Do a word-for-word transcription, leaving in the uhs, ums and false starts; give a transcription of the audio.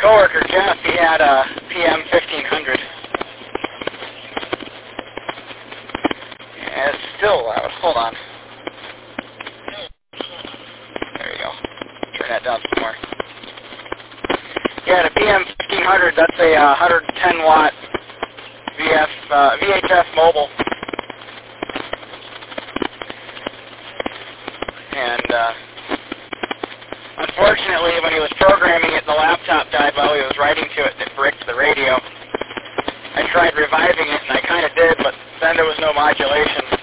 coworker, Jeff, he had a P M fifteen hundred. Yeah, it's still loud. Hold on. There you go. Turn that down some more. Yeah, the P M fifteen hundred, that's a uh, one hundred ten watt V F, uh, V H F mobile. And uh, unfortunately, when he was programming it, the laptop died while he was writing to it, and it bricked the radio. I tried reviving it, and I kind of did, but then there was no modulation.